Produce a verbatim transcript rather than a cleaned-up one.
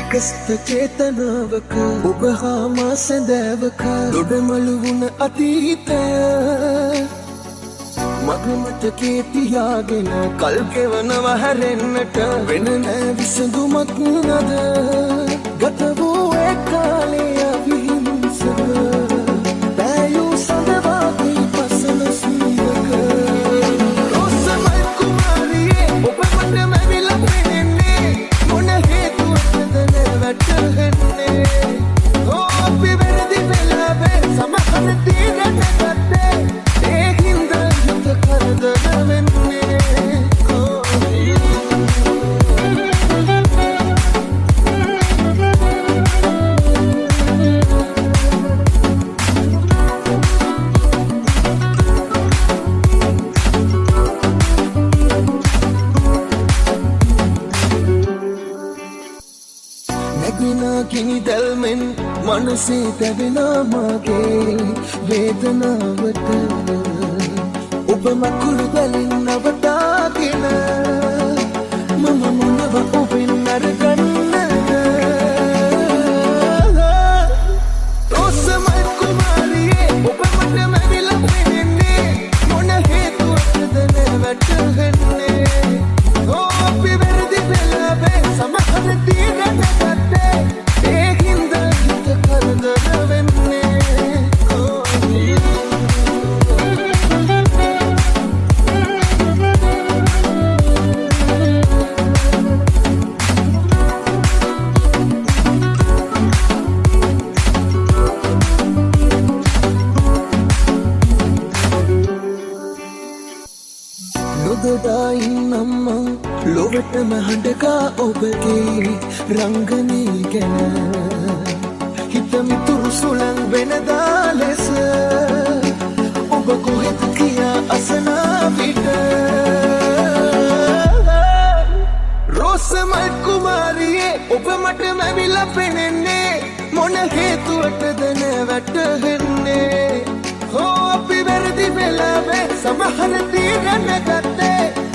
එකස්ත චේතනාවක ඔබ හා මා සැඳෑවක දොඩමළු වුණ අතීතය මගමට කේතියාගෙන කල් කෙවනව හැරෙන්නට වෙන නෑ විසඳුමක් නද ගත වූ ඒ කාලය විහිංසක බෑයූ සඳවාදී පසල සීවක රෝසමල් කුමාරියේ ඔබ මට මැවිලා පෙනෙන්නේ මොන හේතුවක්ද නැවැටහෙන්නේ ඕ අපි වැරදි වෙලා බෑ සමහර දීගට ගත්තේ ඒ හින්දා හිත කරදර වෙන්නේ කිනි දැල්මෙන් මනසේ තැවෙනා මාගේ වේදනාවට ඔබ මකුළු බැලින් නවතාගෙන මම මොනව ඔබෙන් අරගන්නද රෝසමල් කුමාරියේ ඔබ මට මැවිලා පෙනෙන්නේ මොන හේතුවක්ද නැවැටහෙන්නේ ඕ අපි වැරදි වෙලා බෑ සමහර දීගට ගත්තේ ලොවටම හඬකා ඔබගේ රංගනී ගැන හිතමිතුරු සුළං වෙනදා ලෙස ඔබ කොහෙද කියා අසනා විට රෝසමල් කුමාරියේ ඔබ මට මැවිලා පෙනෙන්නේ මොන හේතුවටද නැවැටහෙන්නේ හෝ අපි වැරදි වෙලා බෑ සමහර දීගන්න ගත්තේ